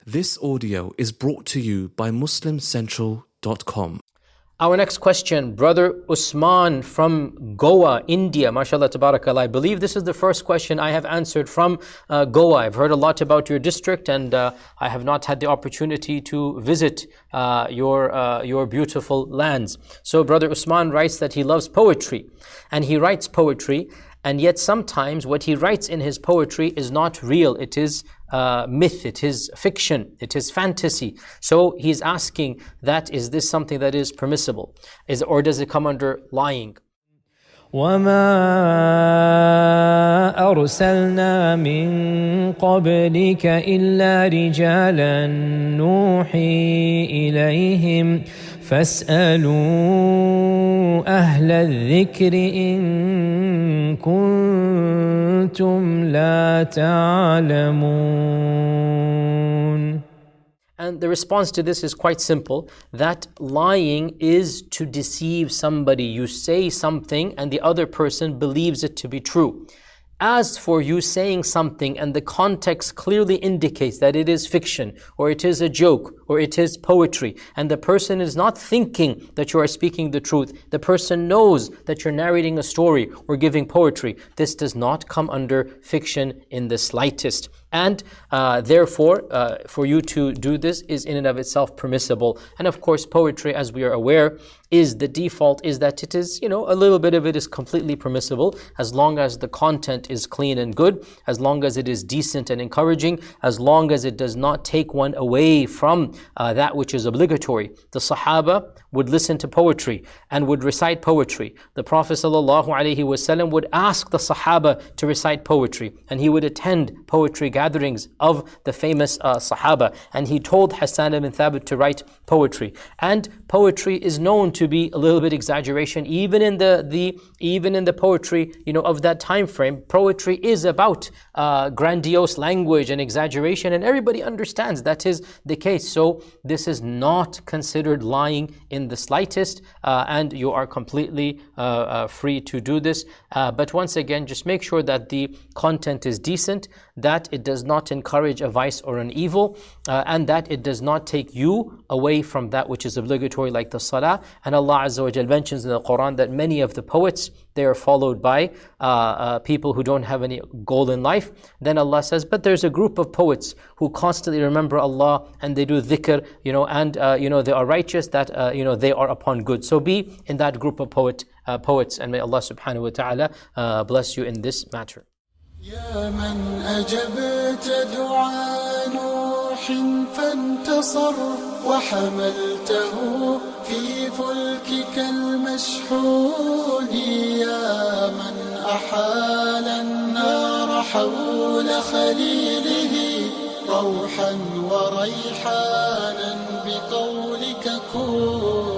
This audio is brought to you by MuslimCentral.com. Our next question, Brother Usman from Goa, India. MashaAllah, tabarakallah. I believe this is the first question I have answered from Goa. I've heard a lot about your district, and I have not had the opportunity to visit your beautiful lands. So Brother Usman writes that he loves poetry, and he writes poetry, and yet sometimes what he writes in his poetry is not real. It is myth, it is fiction, it is fantasy. So he's asking that, is this something that is permissible? Or does it come under lying? وما أرسلنا من قبلك إلا رجالا نوحي إليهم فاسألوا أهل الذكر إن كنتم لا تعلمون. And the response to this is quite simple, that lying is to deceive somebody. You say something and the other person believes it to be true. As for you saying something and the context clearly indicates that it is fiction, or it is a joke, or it is poetry, and the person is not thinking that you are speaking the truth, the person knows that you're narrating a story or giving poetry, this does not come under fiction in the slightest. And therefore, for you to do this is in and of itself permissible. And of course, poetry, as we are aware, is the default is that it is, a little bit of it is completely permissible, as long as the content is clean and good, as long as it is decent and encouraging, as long as it does not take one away from that which is obligatory. The Sahaba would listen to poetry and would recite poetry. The Prophet ﷺ would ask the Sahaba to recite poetry, and he would attend poetry gatherings of the famous Sahaba, and he told Hassan ibn Thabit to write poetry. And poetry is known to be a little bit exaggeration, even in the poetry of that time frame. Poetry is about grandiose language and exaggeration, and everybody understands that is the case. So this is not considered lying in the slightest, and you are completely free to do this. But once again, just make sure that the content is decent, that it does not encourage a vice or an evil, and that it does not take you away from that which is obligatory, like the salah. And Allah Azza wa Jal mentions in the Quran that many of the poets, they are followed by people who don't have any goal in life. Then Allah says, but there's a group of poets who constantly remember Allah and they do dhikr, and they are righteous, that they are upon good. So be in that group of poets, and may Allah subhanahu wa ta'ala bless you in this matter. يا من أجبت دعاء نوح فانتصر وحملته في فلكك المشحون يا من أحال النار حول خليله روحا وريحانا بقولك كن